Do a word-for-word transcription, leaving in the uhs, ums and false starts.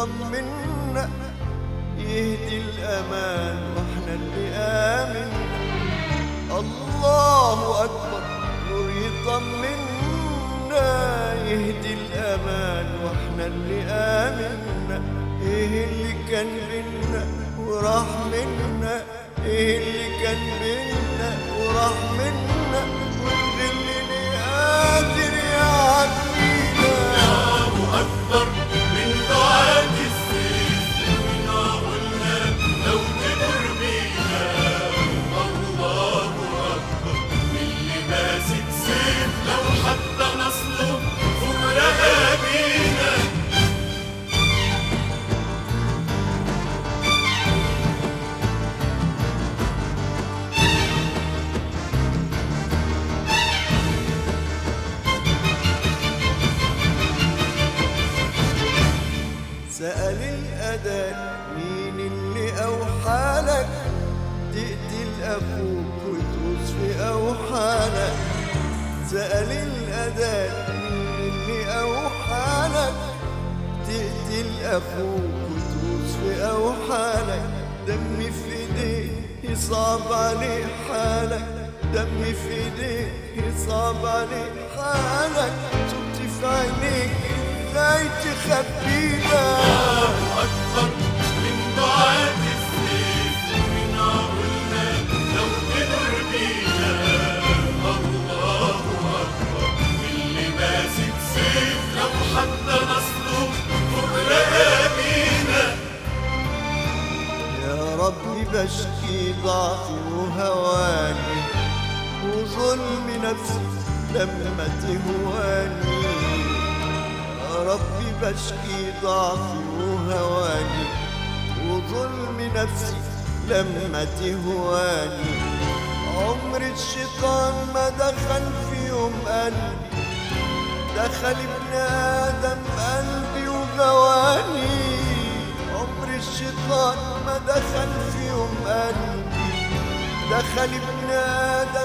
يطمنا، يهدي الأمان واحنا اللي آمنا. الله أكبر، نور يطمنا، يهدي الأمان واحنا اللي آمنا. ايه اللي كان بينا وراح منا، ايه اللي كان بينا وراح منا، والغل اللي قادر يعدينا. الله أكبر من دعاة السيف، ومنا قلنا لو قدر بينا. الله أكبر من اللي ماسك سيف، لو حتى نصله فوق رقابينا. سأل الأذان مين اللي أوحالك تقتل أخوك وتدوس في أوحالك. سأل الأذان مين اللي أوحالك تقتل أخوك وتدوس في أوحالك. دمي في إيديك يصعب عليه حالك، دمي في إيديك يصعب عليه حالك. صوتي في عينيك ازاي تخبينا. الله أكبر من دعاة السيف، ومنا قلنا لو قدر بينا. الله أكبر من اللي ماسك سيف، لو حتى نصله فوق رقابينا. يا ربي بشكي ضعفي وهواني، وظلم نفسي لما تهواني. يا ربي بشكي ضعفي وهواني، وظلم نفسي لما تهواني. عمر الشيطان ما دخل في يوم قلبي، دخل ابن آدم قلبي وغواني. عمر الشيطان ما دخل في يوم قلبي، دخل ابن آدم